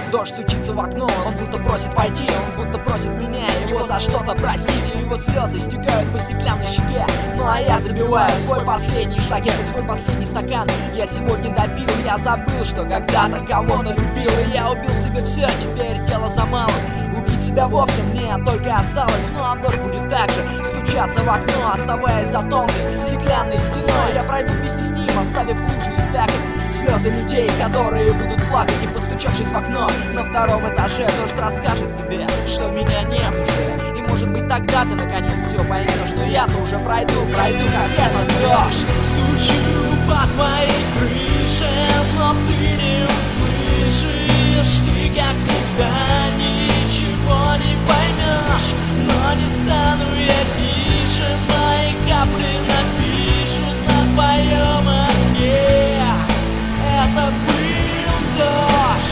Дождь стучится в окно, он будто просит войти, он будто просит меня его за что-то простить. И его слезы стекают по стеклянной щеке. Ну а я забиваю свой последний шлагер и свой последний стакан. Я сегодня допил, я забыл, что когда-то кого-то любил. И я убил себе все, теперь дело за малым. Убить себя вовсе мне только осталось. Ну а дождь будет так же стучаться в окно, оставаясь за тонкой стеклянной стеной. Я пройду вместе с ним, оставив лужи и слякоть. Слезы людей, которые будут плакать. И постучавшись в окно на втором этаже, дождь расскажет тебе, что меня нет уже. И может быть тогда ты наконец все поймешь. Но я-то уже пройду как этот дождь. Стучу по твоей крыше, но ты не услышишь. Ты, как всегда, ничего не поймешь. Но не стану я тише, мои капли напишут на твоем окне. Это был дождь.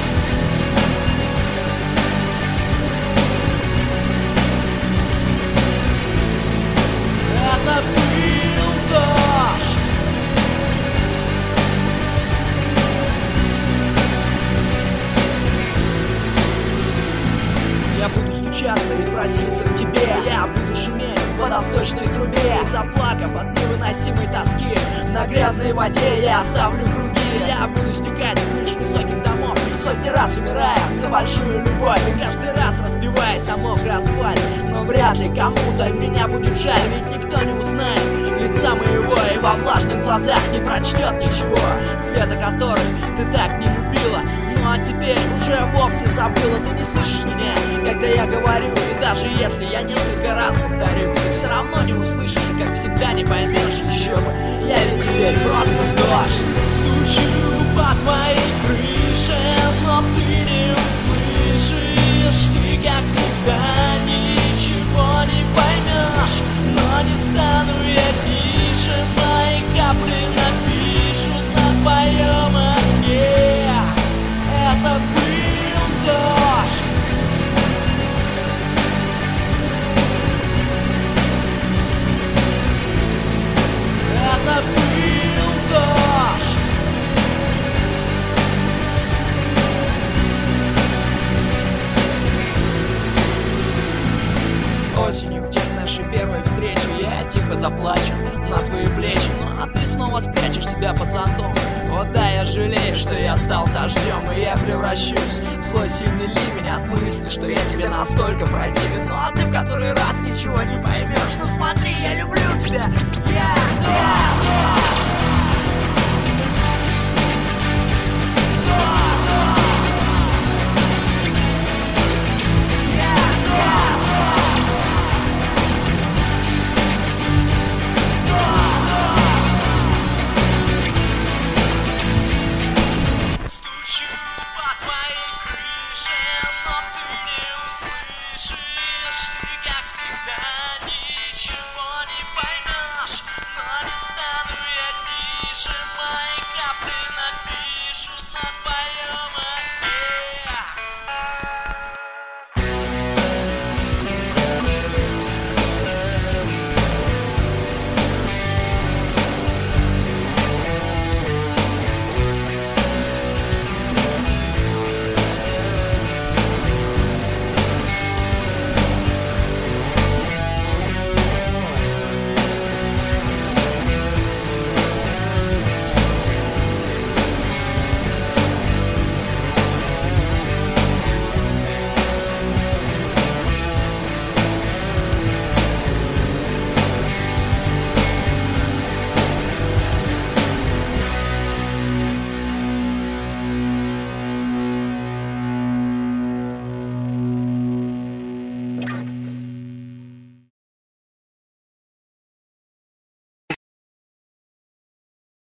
Это был дождь. Я буду стучаться и проситься к тебе. Я буду шуметь в водосточной трубе. Заплакав от невыносимой тоски, на грязной воде я оставлю круги. Я буду стекать с крыш высоких домов, сотни раз умирая за большую любовь. И каждый раз разбиваясь о мокрый асфальт. Но вряд ли кому-то меня будет жаль, ведь никто не узнает лица моего и во влажных глазах не прочтет ничего, цвета которых ты так не любила. Ну а теперь уже вовсе забыла. Ты не слышишь меня, когда я говорю. И даже если я несколько раз повторю, ты все равно не услышишь и, как всегда, не поймешь еще бы. Я ведь теперь просто дождь. Стучу по твоей крыше, но ты не услышишь. Ты, как всегда, ничего не поймешь. Но не стану я тише, мои капли напишут на твоем окне. Это был дождь. Это был дождь. Осенью, в день нашей первой встречи, я тихо заплачу на твои плечи. Ну а ты снова спрячешь себя под зонтом. О да, я жалею, что я стал дождем. И я превращусь в злой сильный ливень от мысли, что я тебе настолько противен. Ну а ты в который раз ничего не поймешь. Ну смотри, я люблю тебя. Я